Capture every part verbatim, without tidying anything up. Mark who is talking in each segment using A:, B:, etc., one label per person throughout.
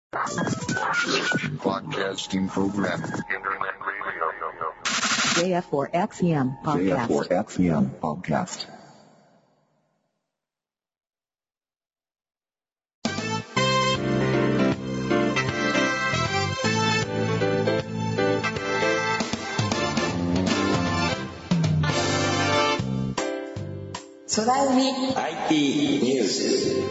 A: Broadcasting program. Internet radio.
B: ジェイエフフォーエックスイーエムpodcast.
A: ジェイエフフォーエックスイーエム podcast.
C: Tsunami
D: アイティー ニュース。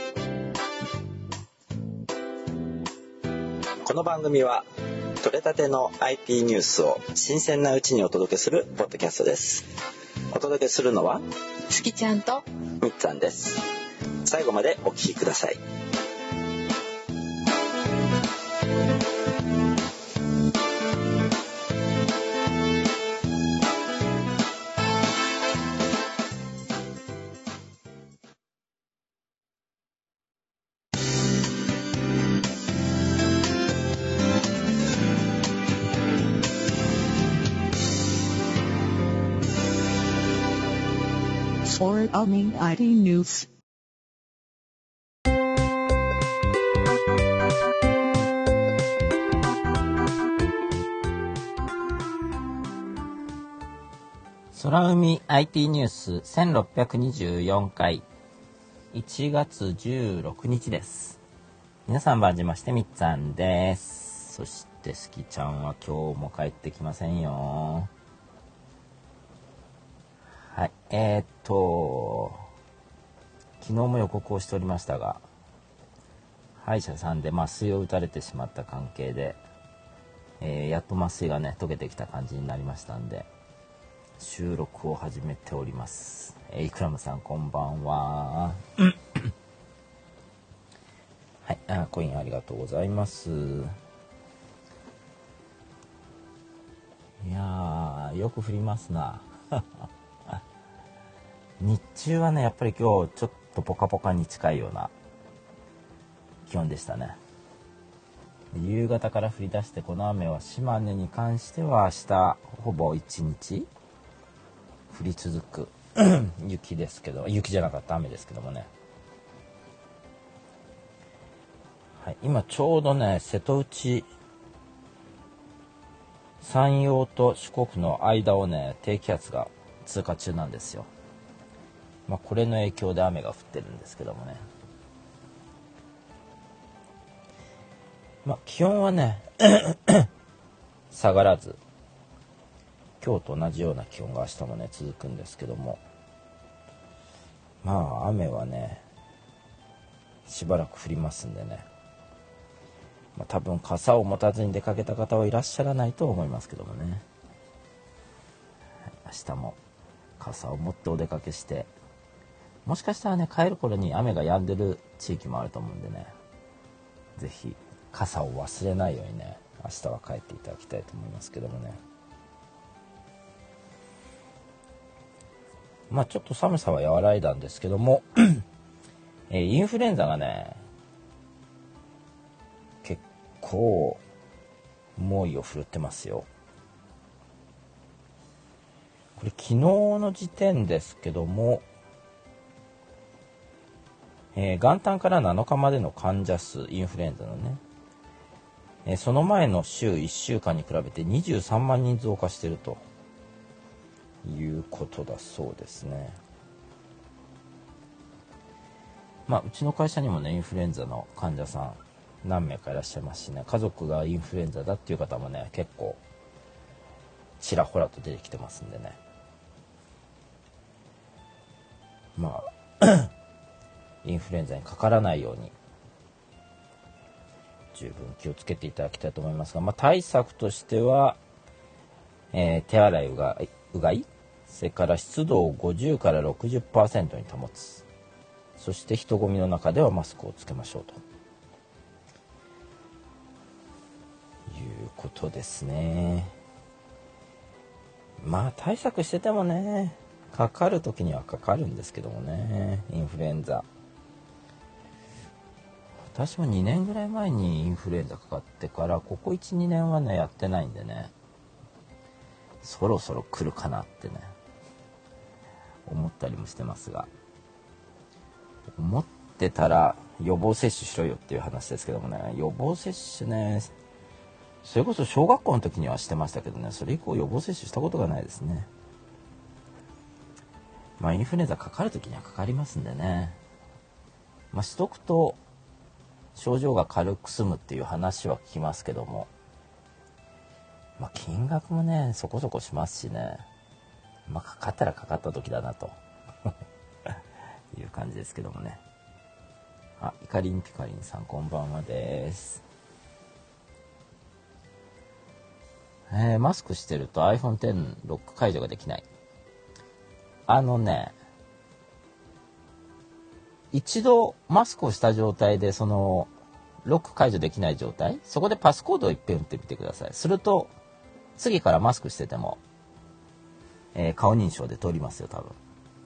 D: この番組は取れたての アイティー ニュースを新鮮なうちにお届けするポッドキャストです。お届けするのは
C: すきちゃんと
D: みっつぁんです。最後までお聞きください。
B: Tsunami アイティー ニュース。
E: 空海 アイティー ニュースせんろっぴゃくにじゅうよんかいいちがつじゅうろくにちです。皆さんばんじましてみっつぁんです。そしてすきちゃんは今日も帰ってきませんよ。はい、えー、っと昨日も予告をしておりましたが、歯医者さんで麻酔を打たれてしまった関係で、えー、やっと麻酔がね解けてきた感じになりましたんで、収録を始めております。えー、イクラムさんこんばんは。はい、あ、コインありがとうございます。いやーよく降りますな。日中はねやっぱり今日ちょっとポカポカに近いような気温でしたね。夕方から降り出して、この雨は島根に関しては明日ほぼ一日降り続く雪ですけど、雪じゃなかった雨ですけどもね、はい、今ちょうどね瀬戸内山陽と四国の間をね低気圧が通過中なんですよ。まあ、これの影響で雨が降ってるんですけどもね、まあ、気温はね下がらず今日と同じような気温が明日もね続くんですけども、まあ雨はねしばらく降りますんでね、まあ、多分傘を持たずに出かけた方はいらっしゃらないと思いますけどもね、明日も傘を持ってお出かけして、もしかしたらね帰る頃に雨が止んでる地域もあると思うんでね、ぜひ傘を忘れないようにね明日は帰っていただきたいと思いますけどもね。まあちょっと寒さは和らいだんですけども、えー、インフルエンザがね結構猛威を振るってますよ。これ昨日の時点ですけども、えー、元旦からなのかまでの患者数、インフルエンザのね、えー、その前の週いっしゅうかんに比べてにじゅうさんまんにん増加しているということだそうですね。まあうちの会社にもねインフルエンザの患者さん何名かいらっしゃいますしね、家族がインフルエンザだっていう方もね結構ちらほらと出てきてますんでね、まあインフルエンザにかからないように十分気をつけていただきたいと思いますが、まあ、対策としては、えー、手洗いうがい、うがい、それから湿度をごじゅうからろくじゅっパーセントに保つ、そして人混みの中ではマスクをつけましょうということですね。まあ対策しててもねかかる時にはかかるんですけどもね、インフルエンザ。私もにねんぐらい前にインフルエンザかかってからここ いちにねんはねやってないんでね、そろそろ来るかなってね思ったりもしてますが、思ってたら予防接種しろよっていう話ですけどもね、予防接種ね、それこそ小学校の時にはしてましたけどね、それ以降予防接種したことがないですね。まあインフルエンザかかる時にはかかりますんでね、まあしとくと症状が軽く済むっていう話は聞きますけども、まあ金額もねそこそこしますしね、まあかかったらかかった時だなという感じですけどもね。あ、イカリンピカリンさんこんばんはです。えー、マスクしてると アイフォンテン ロック解除ができない。あのね、一度マスクをした状態でそのロック解除できない状態、そこでパスコードを一遍打ってみてください。すると次からマスクしてても、えー、顔認証で通りますよ多分。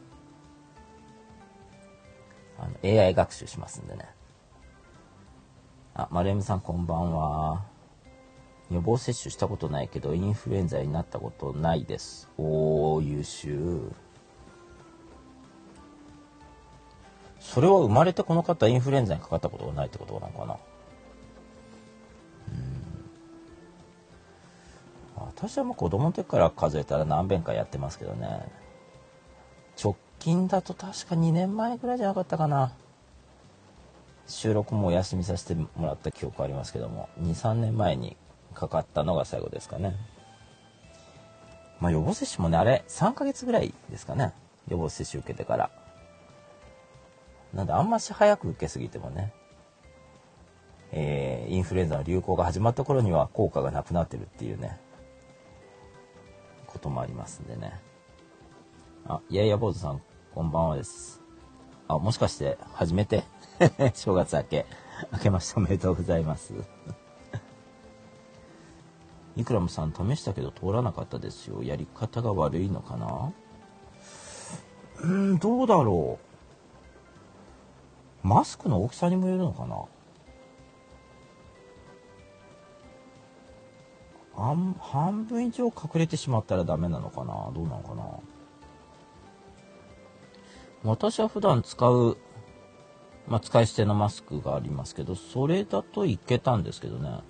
E: あの エーアイ 学習しますんでね。あ、丸山さんこんばんは。予防接種したことないけどインフルエンザになったことないです。おー、優秀。それは生まれてこの方インフルエンザにかかったことがないってことなのかな。うん、私はもう子供の時から数えたら何遍かやってますけどね。直近だと確かにねんまえぐらいじゃなかったかな。収録もお休みさせてもらった記憶ありますけども、にさんねんまえにかかったのが最後ですかね。まあ予防接種もね、あれさんかげつぐらいですかね、予防接種受けてから。なんであんまし早く受けすぎてもね、えー、インフルエンザの流行が始まった頃には効果がなくなってるっていうねこともありますんでね。あ、いやいや坊主さんこんばんはです。あ、もしかして初めて正月明け明けましておめでとうございますイクラムさん試したけど通らなかったですよ。やり方が悪いのかな。うーん、どうだろう。マスクの大きさにもよるのかな。半, 半分以上隠れてしまったらダメなのかな。どうなのかな。私は普段使う、まあ、使い捨てのマスクがありますけど、それだといけたんですけどね。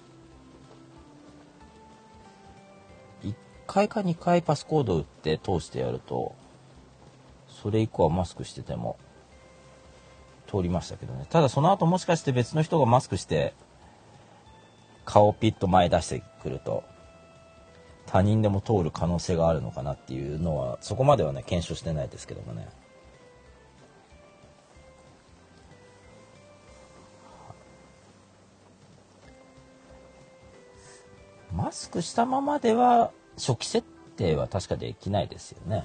E: いっかいかにかいパスコードを打って通してやると、それ以降はマスクしてても通りましたけどね。ただその後もしかして別の人がマスクして顔をピッと前出してくると他人でも通る可能性があるのかなっていうのは、そこまではね検証してないですけどもね。マスクしたままでは初期設定は確かできないですよね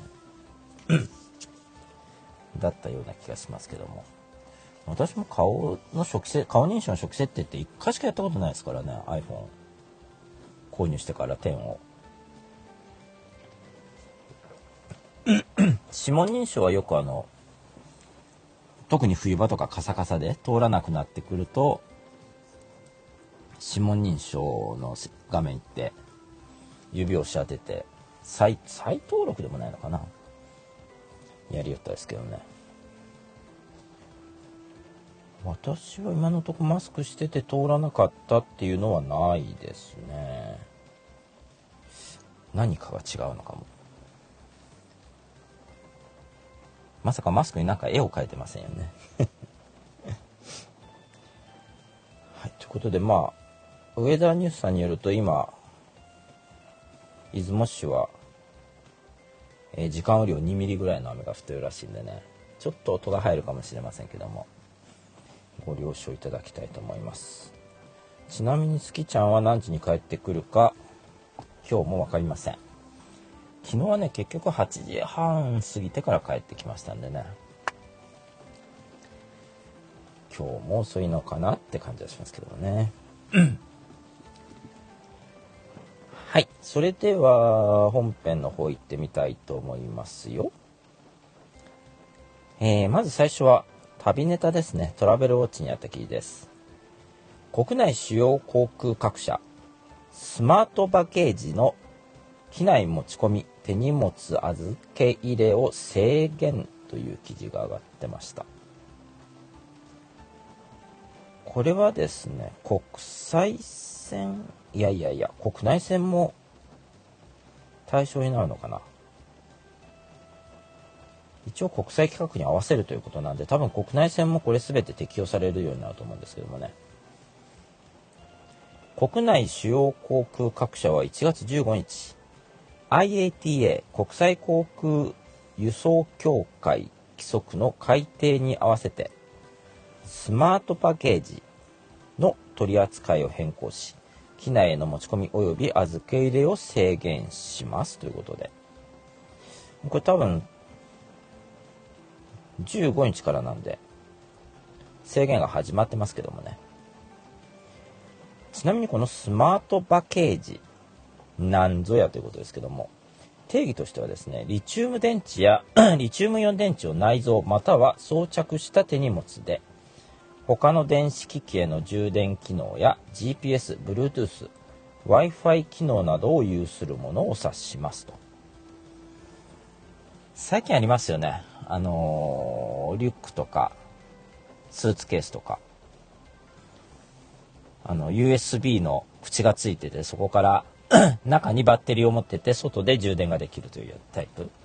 E: だったような気がしますけども、私も顔の初期設顔認証の初期設定っていっかいしかやったことないですからね。 iPhone 購入してからじゅうを指紋認証はよくあの特に冬場とかカサカサで通らなくなってくると指紋認証の画面行って指を押し当てて 再, 再登録でもないのかな、やりよったですけどね。私は今のところマスクしてて通らなかったっていうのはないですね。何かが違うのかも。まさかマスクになんか絵を描いてませんよねはい、ということで、まあウェザーニュースさんによると今出雲市は、えー、時間雨量にミリぐらいの雨が降ってるらしいんでね、ちょっと音が入るかもしれませんけどもご了承いただきたいと思います。ちなみに月ちゃんは何時に帰ってくるか今日も分かりません。昨日はね結局はちじはん過ぎてから帰ってきましたんでね、今日も遅いのかなって感じはしますけどねはい、それでは本編の方行ってみたいと思いますよ。えー、まず最初は旅ネタですね。トラベルウォッチにあった記事です。国内主要航空各社スマートバゲージの機内持ち込み手荷物預け入れを制限という記事が上がってました。 これはですね、国際線、いやいやいや、国内線も対象になるのかな。一応国際規格に合わせるということなんで、多分国内線もこれ全て適用されるようになると思うんですけどもね。国内主要航空各社はいちがつじゅうごにち、アイエーティーエー 国際航空輸送協会規則の改定に合わせて、スマートパッケージの取り扱いを変更し、機内への持ち込み及び預け入れを制限しますということで、これ多分じゅうごにちからなんで制限が始まってますけどもね。ちなみにこのスマートパッケージなんぞやということですけども、定義としてはですね、リチウム電池やリチウムイオン電池を内蔵または装着した手荷物で、他の電子機器への充電機能や ジーピーエス、Bluetooth、Wi-Fi 機能などを有するものを指しますと。最近ありますよね。あのー、リュックとかスーツケースとか、あの ユーエスビー の口がついてて、そこから中にバッテリーを持ってて外で充電ができるというタイプ。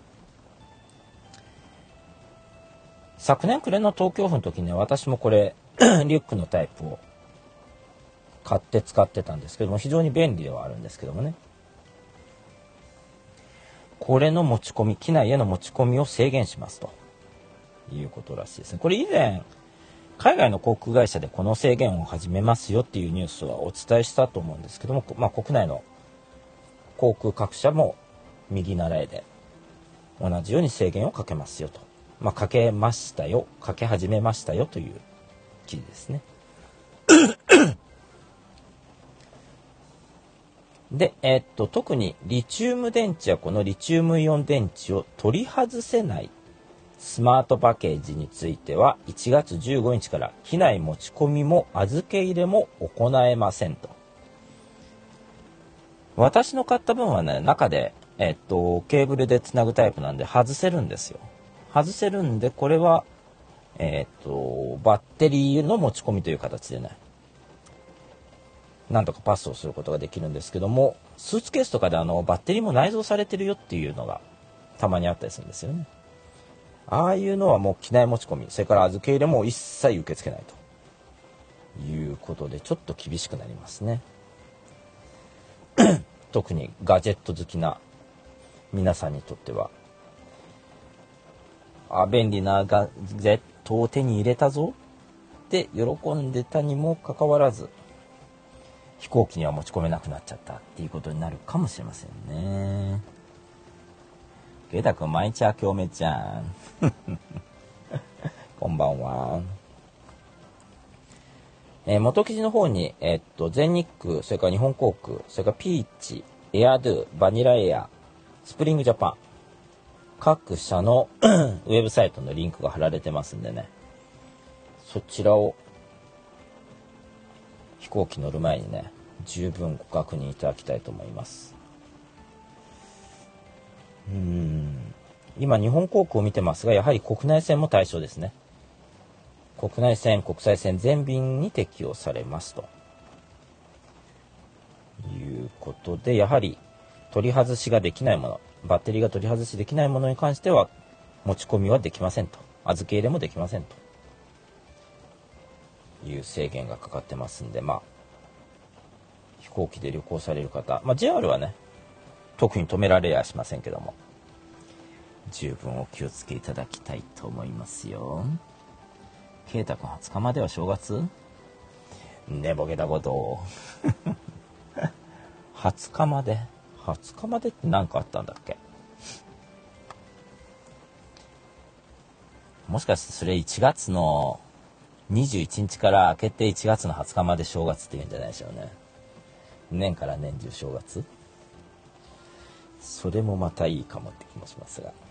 E: 昨年暮れの東京府の時には私もこれリュックのタイプを買って使ってたんですけども、非常に便利ではあるんですけどもね、これの持ち込み、機内への持ち込みを制限しますということらしいですね。これ以前海外の航空会社でこの制限を始めますよっていうニュースはお伝えしたと思うんですけども、まあ、国内の航空各社も右習えで同じように制限をかけますよと、まあ、かけましたよ、かけ始めましたよという記事ですね。で、えーっと特にリチウム電池やこのリチウムイオン電池を取り外せないスマートパッケージについてはいちがつじゅうごにちから機内持ち込みも預け入れも行えませんと。私の買った分はね、中で、えーっとケーブルでつなぐタイプなんで外せるんですよ。外せるんで、これはえーっとバッテリーの持ち込みという形でね、なんとかパスをすることができるんですけども、スーツケースとかであのバッテリーも内蔵されてるよっていうのがたまにあったりするんですよね。ああいうのはもう機内持ち込み、それから預け入れも一切受け付けないということで、ちょっと厳しくなりますね。特にガジェット好きな皆さんにとっては、あ、便利なガジェットを手に入れたぞって喜んでたにもかかわらず、飛行機には持ち込めなくなっちゃったっていうことになるかもしれませんね。ゲタ君、毎日明けおめちゃんこんばんは。えー、元記事の方に、えー、っと全日空、それから日本航空、それからピーチ、エアドゥ、バニラエア、スプリングジャパン、各社のウェブサイトのリンクが貼られてますんでね、そちらを飛行機乗る前にね、十分ご確認いただきたいと思います。うーん、今日本航空を見てますが、やはり国内線も対象ですね。国内線、国際線全便に適用されますということで、やはり取り外しができないもの、バッテリーが取り外しできないものに関しては持ち込みはできませんと、預け入れもできませんという制限がかかってますんで、まあ飛行機で旅行される方、まあ ジェイアール はね特に止められやしませんけども、十分お気をつけいただきたいと思いますよ。ケイタ君、はつかまでは正月？寝ぼけたことをはつかまではつかまでって何かあったんだっけ。もしかしてそれいちがつのにじゅういちにちから明けていちがつのはつかまで正月って言うんじゃないでしょうね。年から年中正月、それもまたいいかもって気もしますが、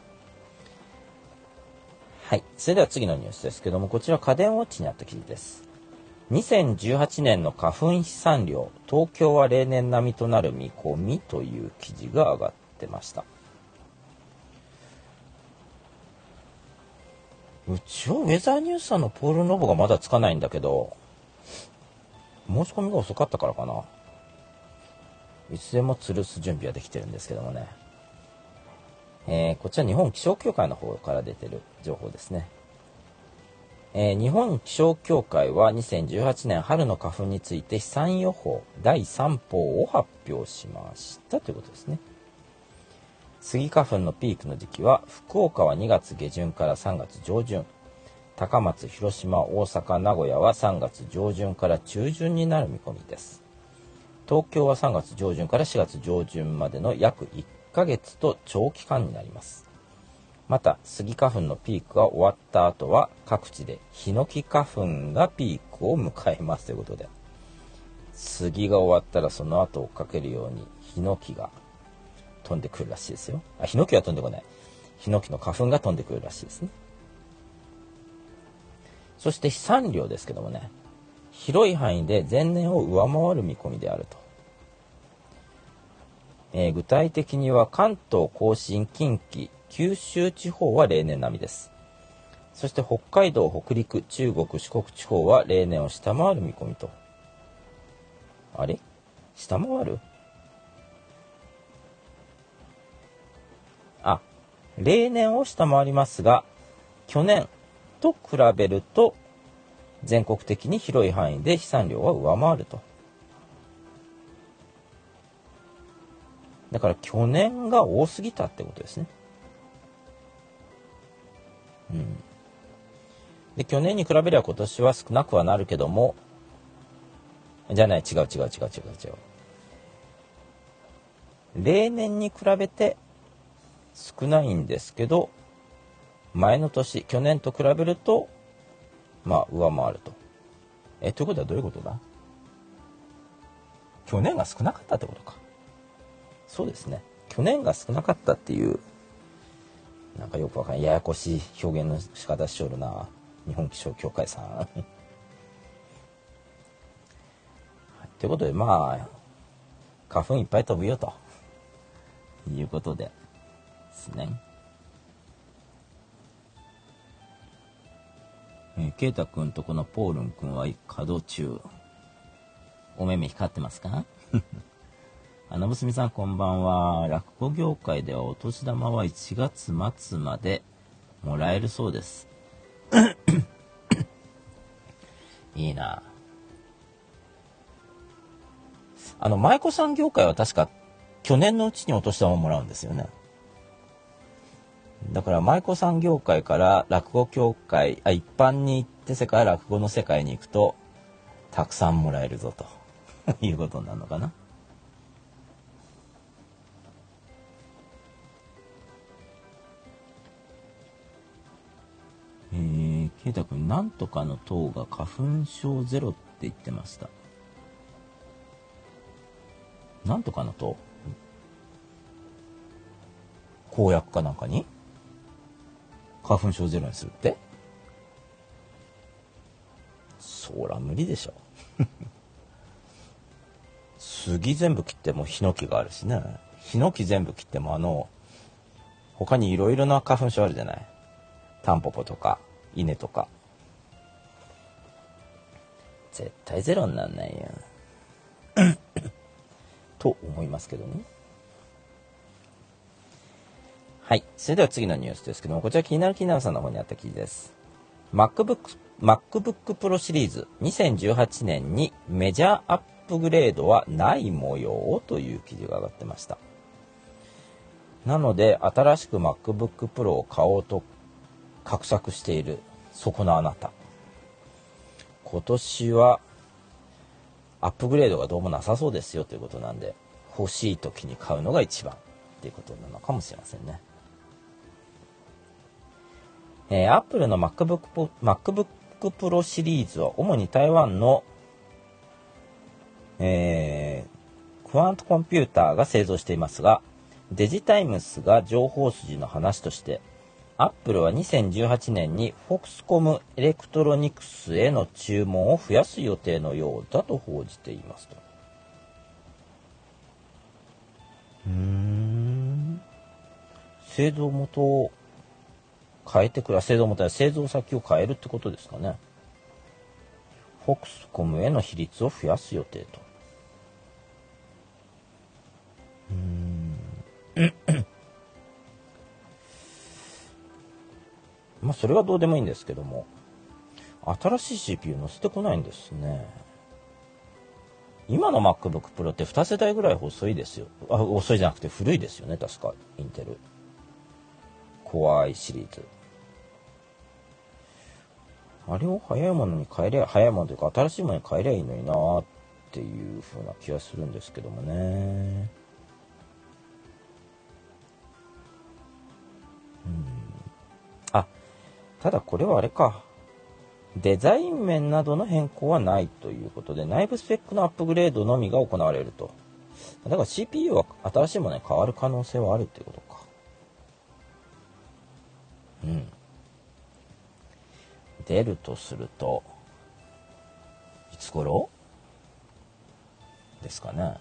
E: はい。それでは次のニュースですけども、こちら家電ウォッチにあった記事です。にせんじゅうはちねんの花粉飛散量、東京は例年並みとなる見込みという記事が上がってました。うちはウェザーニュースさんのポールノブがまだつかないんだけど、 申し込みが遅かったからかな。いつでも吊るす準備はできてるんですけどもね。えー、こちら日本気象協会の方から出てる情報ですね。えー、日本気象協会はにせんじゅうはちねん春の花粉について飛散予報だいさん報を発表しましたということですね。スギ花粉のピークの時期は福岡はにがつげじゅんからさんがつじょうじゅん、高松、広島、大阪、名古屋はさんがつじょうじゅんから中旬になる見込みです。東京はさんがつ上旬からしがつ上旬までの約いっかげつと長期間になります。またスギ花粉のピークが終わった後は各地でヒノキ花粉がピークを迎えますということで、スギが終わったらその後追っかけるようにヒノキが飛んでくるらしいですよ。あ、ヒノキは飛んでこない。ヒノキの花粉が飛んでくるらしいですね。そして飛散量ですけどもね、広い範囲で前年を上回る見込みであると。えー、具体的には関東甲信、近畿、九州地方は例年並みです。そして北海道、北陸、中国、四国地方は例年を下回る見込みと。あれ？下回る？あ、例年を下回りますが、去年と比べると全国的に広い範囲で飛散量は上回ると。だから去年が多すぎたってことですね。うん。で、去年に比べれば今年は少なくはなるけども、じゃない、違う違う違う違う違う。例年に比べて少ないんですけど、前の年、去年と比べると、まあ、上回ると。え、ということはどういうことだ？去年が少なかったってことか。そうですね。去年が少なかったっていう、なんかよくわかんない、ややこしい表現の仕方しちょるな。日本気象協会さん。はい、ということで、まあ、花粉いっぱい飛ぶよということでですね。えー、ケイタ君とこのポールン君は稼働中。お目目光ってますか？あのぶすみさんこんばんは。落語業界ではお年玉はいちがつまつまでもらえるそうです。いいな。あの舞妓さん業界は確か去年のうちにお年玉をもらうんですよね。だから舞妓さん業界から落語協会、あ、一般に行って世界落語の世界に行くとたくさんもらえるぞということになるのかな。えー、ケイタ君、なんとかの党が花粉症ゼロって言ってました。なんとかの党？公約かなんかに花粉症ゼロにするって？そら無理でしょ。杉全部切ってもヒノキがあるしね。ヒノキ全部切ってもあの他にいろいろな花粉症あるじゃない。タンポポとか稲とか。絶対ゼロになんないよ。と思いますけどね。はい。それでは次のニュースですけども、こちら気になる気になるさんの方にあった記事です。MacBook、MacBook Pro シリーズにせんじゅうはちねんにメジャーアップグレードはない模様という記事が上がってました。なので、新しく MacBook Pro を買おうと画策しているそこのあなた。今年はアップグレードがどうもなさそうですよということなんで、欲しい時に買うのが一番っていうことなのかもしれませんね。えー、Apple の MacBook, MacBook Pro シリーズは主に台湾の、えー、クワントコンピューターが製造していますが、デジタイムスが情報筋の話として、Apple はにせんじゅうはちねんに Foxconn エレクトロニクスへの注文を増やす予定のようだと報じていますと。うーん。製造元を変えてくる、製造元や製造先を変えるってことですかね。 フォックスコムへの比率を増やす予定と。うーんまあそれはどうでもいいんですけども、新しい シーピーユー 載せてこないんですね。今の MacBook Pro ってに世代ぐらい遅いですよ。あ、遅いじゃなくて古いですよね、確かインテル Core i シリーズ。あれを早いものに変えりゃ、早いものというか新しいものに変えりゃいいのになーっていう風な気がするんですけどもね。うん。あ、ただこれはあれか。デザイン面などの変更はないということで、内部スペックのアップグレードのみが行われると。だから シーピーユー は新しいものに変わる可能性はあるということか。うん。出るとすると、いつ頃ですかね。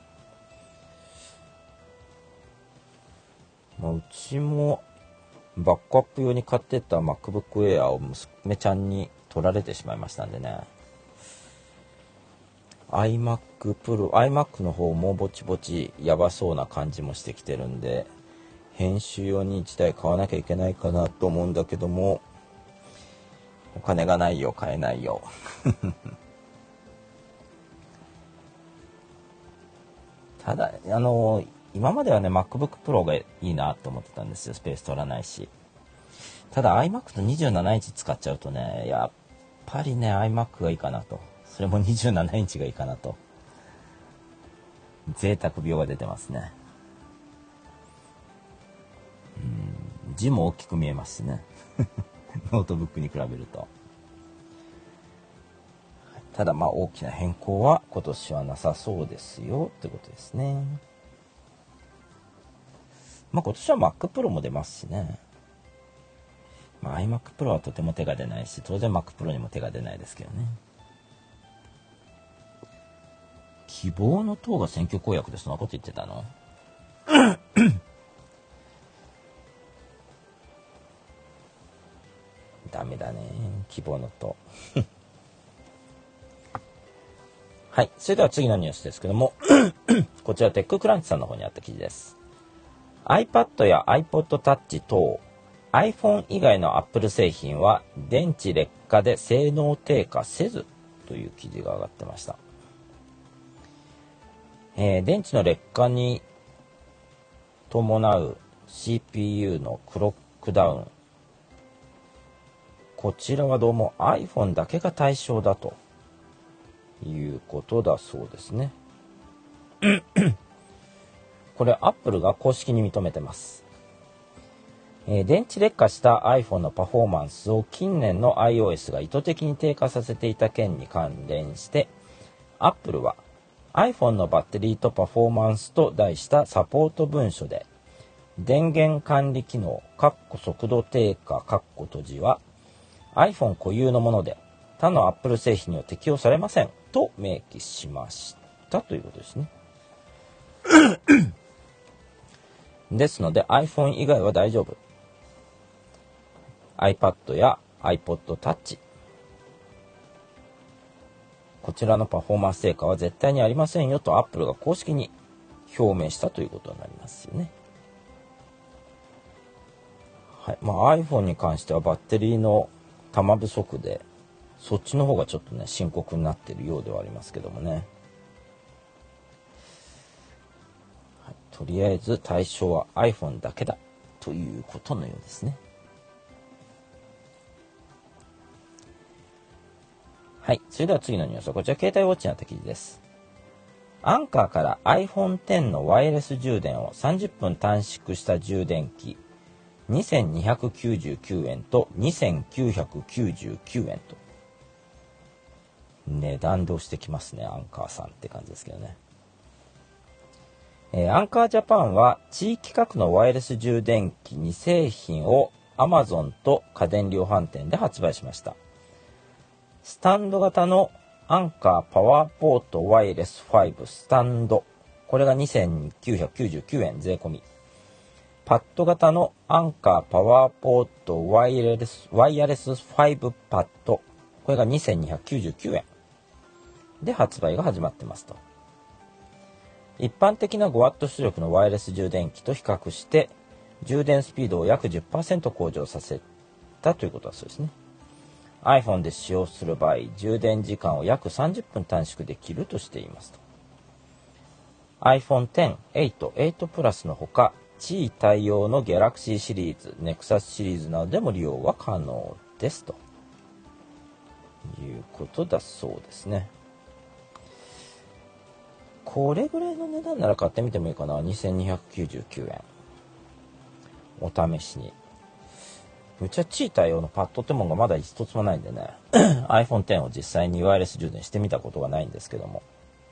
E: まあ、うちもバックアップ用に買ってた MacBook Air を娘ちゃんに取られてしまいましたんでね。iMac Pro、iMac の方もぼちぼちやばそうな感じもしてきてるんで、編集用にいちだい買わなきゃいけないかなと思うんだけども、お金がないよ、買えないよ。ただ、あの、今まではね、MacBook Pro がいいなと思ってたんですよ。スペース取らないし。ただ iMac とにじゅうななインチ使っちゃうとね、やっぱりね、iMac がいいかなと。それもにじゅうななインチがいいかなと。贅沢病が出てますね。うん、字も大きく見えますしね。ノートブックに比べると。ただまあ大きな変更は今年はなさそうですよってことですね。まあ今年は Mac Pro も出ますしね。まあ、iMac Pro はとても手が出ないし、当然 Mac Pro にも手が出ないですけどね。希望の党が選挙公約でそんなこと言ってたの？ダメだね、希望の党。はい、それでは次のニュースですけども、こちらテッククランチさんの方にあった記事です。iPad や iPod Touch 等 iPhone 以外の Apple 製品は電池劣化で性能低下せずという記事が上がってました。えー、電池の劣化に伴う シーピーユー のクロックダウン、こちらはどうも iPhone だけが対象だということだそうですね。これ Apple が公式に認めてます。えー、電池劣化した iPhone のパフォーマンスを近年の iOS が意図的に低下させていた件に関連して Apple は iPhone のバッテリーとパフォーマンスと題したサポート文書で、電源管理機能速度低下閉じは iPhone 固有のもので他の Apple 製品には適用されませんと明記しましたということですね。ですので iPhone 以外は大丈夫。iPad や iPod Touch、 こちらのパフォーマンス低下は絶対にありませんよと Apple が公式に表明したということになりますよね。はい、まあ iPhone に関してはバッテリーの玉不足でそっちの方がちょっとね深刻になっているようではありますけどもね。はい、とりあえず対象は iPhone だけだということのようですね。はい。それでは次のニュースはこちら、携帯ウォッチにあった記事です。アンカーから アイフォンテン のワイヤレス充電をさんじゅっぷん短縮した充電器にせんにひゃくきゅうじゅうきゅうえんとにせんきゅうひゃくきゅうじゅうきゅうえんと。値段で押してきますね、アンカーさんって感じですけどね。えー、アンカージャパンは地域格のワイヤレス充電器に製品を Amazon と家電量販店で発売しました。スタンド型のアンカーパワーポートワイヤレスごスタンド、これがにせんきゅうひゃくきゅうじゅうきゅうえん税込み。パッド型のアンカーパワーポートワイヤレスワイヤレスごパッド、これがにせんにひゃくきゅうじゅうきゅうえんで発売が始まってますと。一般的な ごワット 出力のワイヤレス充電器と比較して充電スピードを約 じゅっパーセント 向上させたということだそうですね。 iPhone で使用する場合、充電時間を約さんじゅっぷん短縮できるとしていますと。 アイフォンテン、エイト、エイトプラスのほか、地位対応の Galaxy シリーズ、Nexus シリーズなどでも利用は可能ですということだそうですね。これぐらいの値段なら買ってみてもいいかな。にせんにひゃくきゅうじゅうきゅうえん、お試しに。うちは地位対応のパッドってもんがまだ一つもないんでねアイフォンテン を実際にワイヤレス充電してみたことがないんですけども、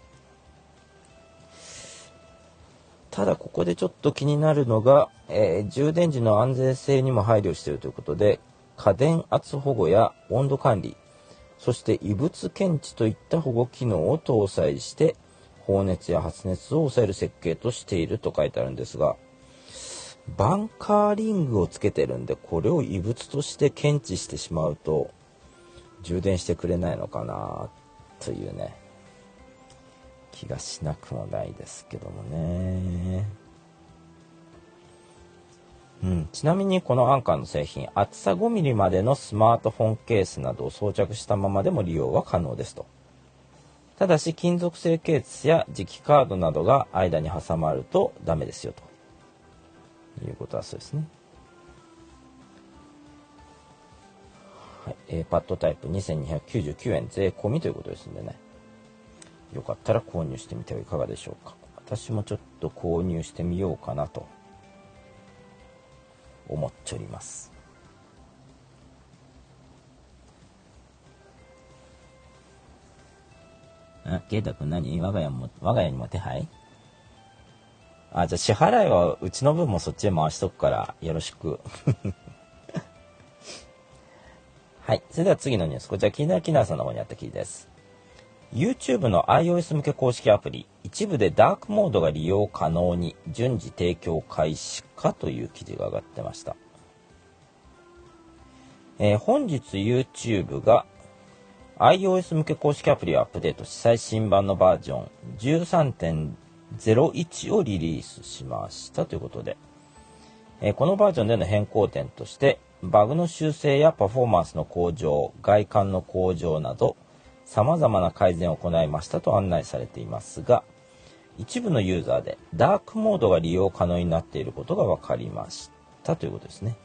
E: ただここでちょっと気になるのが、えー、充電時の安全性にも配慮しているということで、過電圧保護や温度管理、そして異物検知といった保護機能を搭載して放熱や発熱を抑える設計としていると書いてあるんですが、バンカーリングをつけてるんで、これを異物として検知してしまうと充電してくれないのかなというね気がしなくもないですけどもね。うん、ちなみにこのアンカーの製品、厚さごミリまでのスマートフォンケースなどを装着したままでも利用は可能ですと。ただし金属製ケースや磁気カードなどが間に挟まるとダメですよということはそうですね。はい、えー、パッドタイプにせんにひゃくきゅうじゅうきゅうえん税込みということですんでね、よかったら購入してみてはいかがでしょうか。私もちょっと購入してみようかなと思っております。あ、ケイタ君何？我が家も、我が家にも手配？あ、じゃあ支払いはうちの分もそっちへ回しとくからよろしく。はい。それでは次のニュース。こちら、キーナーキナーさんの方にあった記事です。YouTube の iOS 向け公式アプリ、一部でダークモードが利用可能に順次提供開始かという記事が上がってました。えー、本日 YouTube が iOS 向け公式アプリをアップデートし、最新版のバージョン じゅうさんてんゼロいち をリリースしましたということで、えー、このバージョンでの変更点として、バグの修正やパフォーマンスの向上、外観の向上など様々な改善を行いましたと案内されていますが、一部のユーザーでダークモードが利用可能になっていることが分かりましたということですね。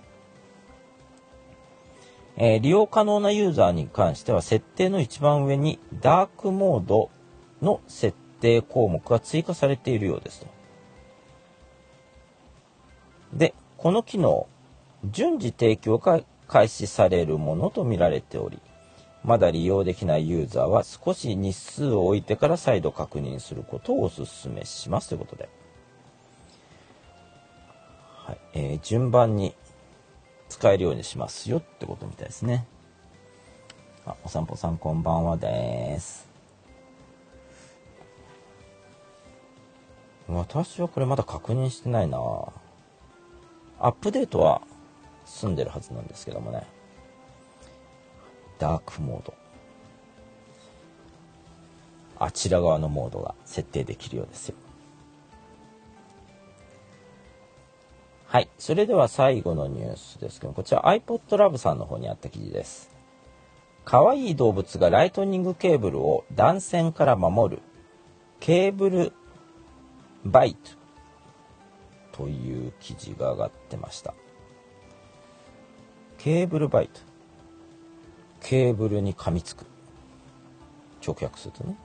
E: えー、利用可能なユーザーに関しては、設定の一番上にダークモードの設定項目が追加されているようですと。で、この機能、順次提供が開始されるものとみられており、まだ利用できないユーザーは少し日数を置いてから再度確認することをお勧めしますということで、はい、えー、順番に使えるようにしますよってことみたいですね。あ、お散歩さんこんばんはです。私はこれまだ確認してないな。アップデートは済んでるはずなんですけどもね。ダークモード、あちら側のモードが設定できるようですよ。はい、それでは最後のニュースですけど、こちら iPodLab さんの方にあった記事です。かわいい動物がライトニングケーブルを断線から守るケーブルバイトという記事が上がってました。ケーブルバイト、ケーブルに噛みつく、直訳するとね。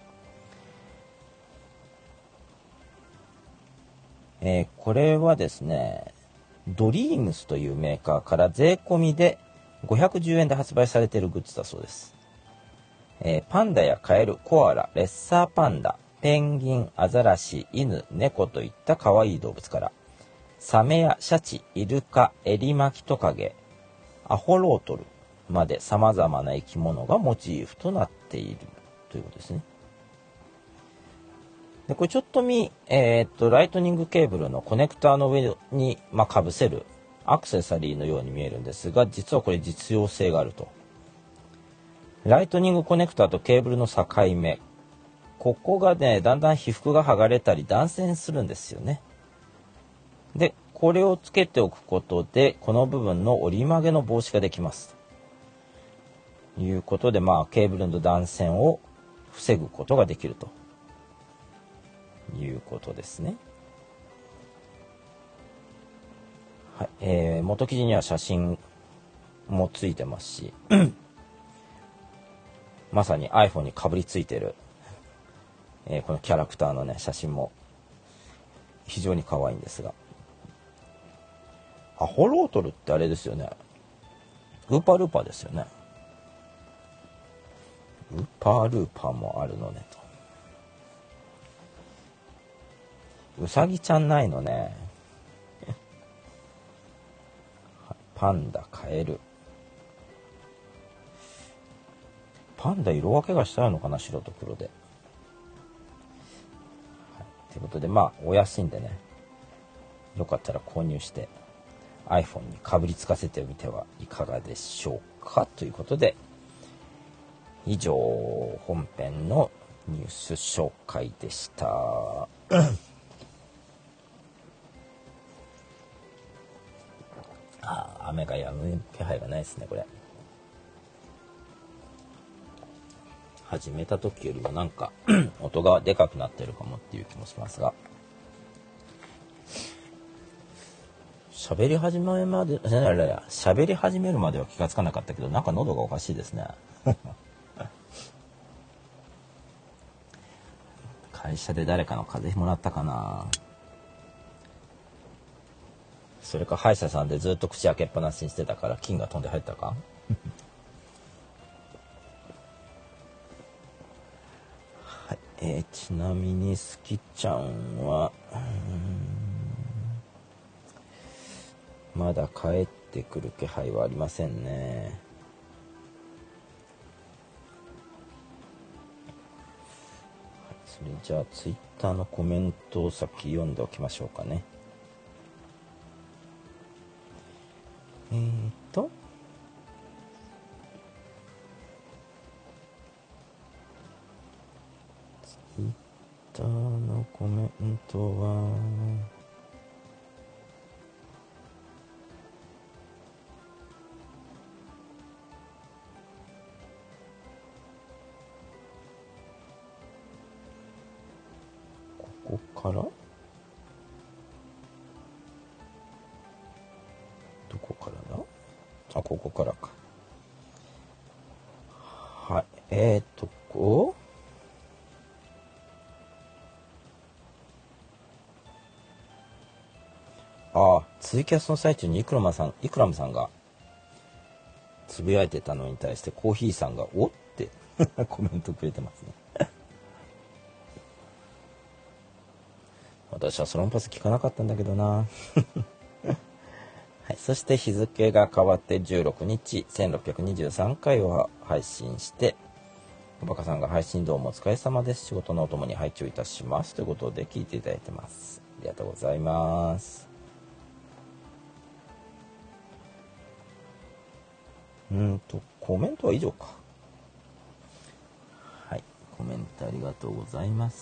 E: えー、これはですね、ドリームスというメーカーから税込みでごひゃくじゅうえんで発売されているグッズだそうです。えー、パンダやカエル、コアラ、レッサーパンダ、ペンギン、アザラシ、犬、猫といった可愛い動物から、サメやシャチ、イルカ、エリマキトカゲ、アホロートルまで様々な生き物がモチーフとなっているということですね。でこれちょっと見、えー、っとライトニングケーブルのコネクターの上に、まあ、かぶせるアクセサリーのように見えるんですが、実はこれ実用性があると。 ライトニングコネクタとケーブルの境目、ここがねだんだん被覆が剥がれたり断線するんですよね。でこれをつけておくことでこの部分の折り曲げの防止ができますということで、まあケーブルの断線を防ぐことができるということですね。はい、えー、元記事には写真もついてますしまさに iPhone にかぶりついてる、えー、このキャラクターのね写真も非常に可愛いんですが、アホロートルってあれですよね、ウーパールーパーですよね。ウーパールーパーもあるのねと。うさぎちゃんないのねパンダ、カエル。パンダ色分けがしたいのかな、白と黒で。はい、ということで、まあお安いんでね、よかったら購入して iPhone にかぶりつかせてみてはいかがでしょうかということで、以上本編のニュース紹介でしたあー、雨が止む気配がないですね。これ始めた時よりもなんか音がでかくなってるかもっていう気もしますが、喋り始めまで喋り始めるまでは気がつかなかったけど、なんか喉がおかしいですね会社で誰かの風邪もらったかな。それか歯医者さんでずっと口開けっぱなしにしてたから菌が飛んで入ったかはい、えー、ちなみにすきちゃんはまだ帰ってくる気配はありませんね。はい、それじゃあツイッターのコメントを先読んでおきましょうかね。えーとツイッターのコメントはここからどこからだ？あ、ここからか。はい、えーとこうああ、ツイキャスの最中にイクラムさん、イクラムさんがつぶやいてたのに対してコーヒーさんがおってコメントくれてますね私はソロンパス聞かなかったんだけどなはい、そして日付が変わってじゅうろくにちせんろっぴゃくにじゅうさんかいを配信して、おばかさんが配信どうもお疲れ様です、仕事のお供に拝聴いたしますということで聞いていただいてます。ありがとうございます。うんとコメントは以上か。はい、コメントありがとうございます。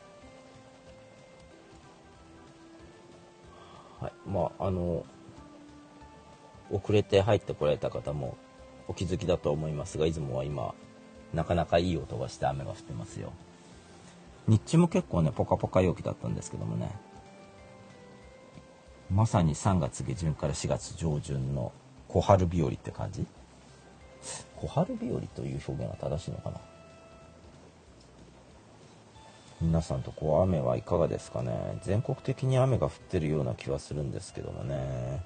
E: はい、まああの遅れて入ってこられた方もお気づきだと思いますが、出雲は今なかなかいい音がして雨が降ってますよ。日中も結構ねポカポカ陽気だったんですけどもね、まさにさんがつげじゅんからしがつ上旬の小春日和って感じ。小春日和という表現が正しいのかな。皆さんとこう雨はいかがですかね。全国的に雨が降ってるような気はするんですけどもね。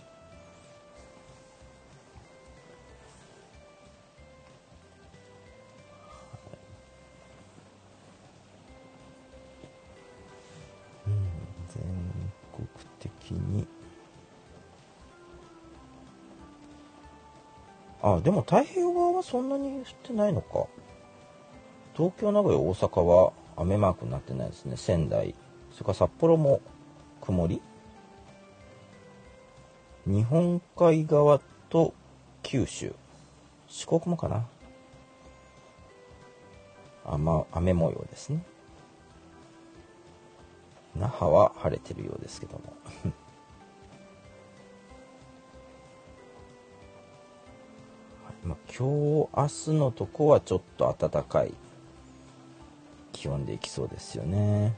E: うん、全国的にあ、でも太平洋側はそんなに降ってないのか。東京、名古屋、大阪は雨マークになってないですね。仙台、それから札幌も曇り。日本海側と九州、四国もかな。 雨、雨模様ですね。那覇は晴れてるようですけどもまあ、今日明日のとこはちょっと暖かい気温でいきそうですよね。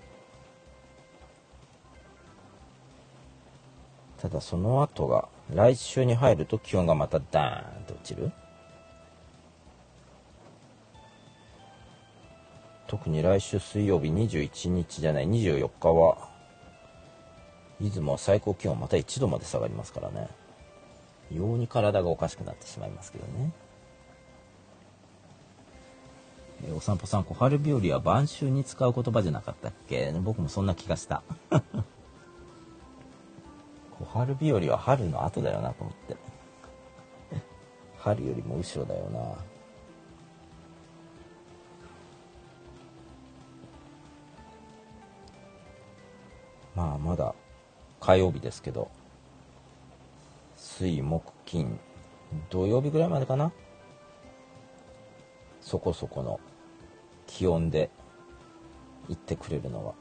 E: ただその後が来週に入ると気温がまたダーンと落ちる。特に来週水曜日にじゅういちにちじゃないにじゅうよっかは出雲は最高気温またいちどまで下がりますからね。異様に体がおかしくなってしまいますけどね。えお散歩さん、小春日和は晩秋に使う言葉じゃなかったっけ。僕もそんな気がした小春日和は春の後だよなと思って春よりも後ろだよな。まあまだ火曜日ですけど、水木金土曜日ぐらいまでかな、そこそこの気温で行ってくれるのは、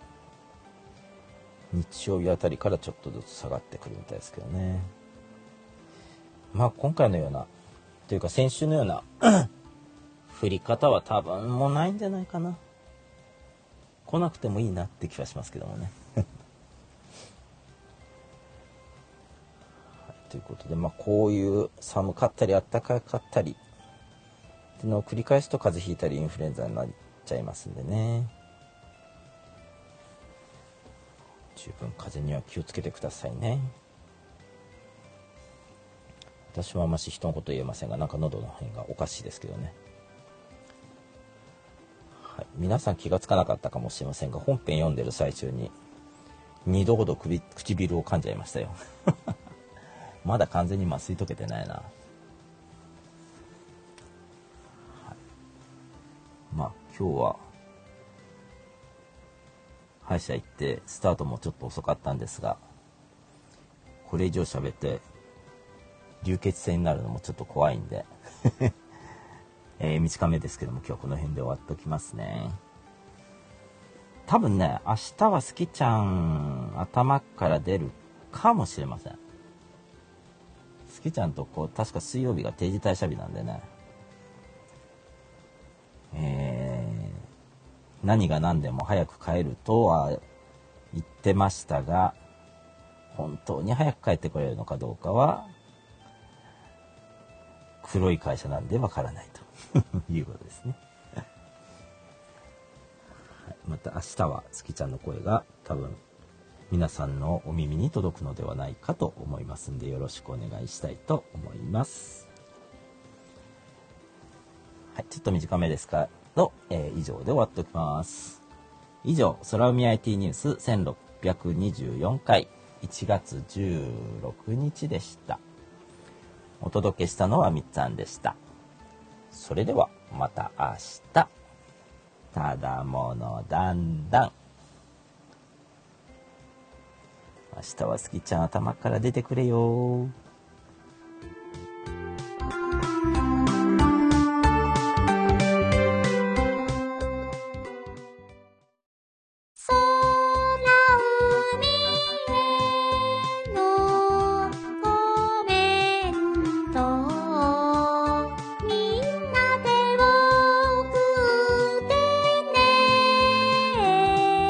E: 日曜日あたりからちょっとずつ下がってくるみたいですけどね。まあ今回のようなというか先週のような降り方は多分もうないんじゃないかな。来なくてもいいなって気はしますけどもねということで、まあ、こういう寒かったり暖かかったりっていうのを繰り返すと風邪ひいたりインフルエンザになっちゃいますんでね、十分風邪には気をつけてくださいね。私はあんまし人のこと言えませんが、なんか喉の辺がおかしいですけどね、はい、皆さん気がつかなかったかもしれませんが、本編読んでる最中ににどほど唇を噛んじゃいましたよまだ完全に麻酔溶けてないな、はい、まあ今日は歯医者行ってスタートもちょっと遅かったんですが、これ以上喋って流血性になるのもちょっと怖いんで、えー、短めですけども今日はこの辺で終わっておきますね。多分ね、明日はスキちゃん頭から出るかもしれません。スキちゃんとこう確か水曜日が定時退社日なんでね、えー、何が何でも早く帰るとは言ってましたが、本当に早く帰ってこれるのかどうかは黒い会社なんでわからないということですねまた明日はスキちゃんの声が多分皆さんのお耳に届くのではないかと思いますんで、よろしくお願いしたいと思います。はい、ちょっと短めですけど、えー、以上で終わっておきます。以上、空海 アイティー ニュースせんろっぴゃくにじゅうよんかいいちがつじゅうろくにちでした。お届けしたのはみっつぁんでした。それではまた明日。ただものだんだん。明日はスキちゃん頭から出てくれよ。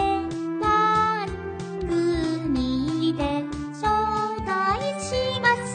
C: 番組で紹介します。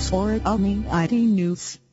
B: or Omni アイティー News.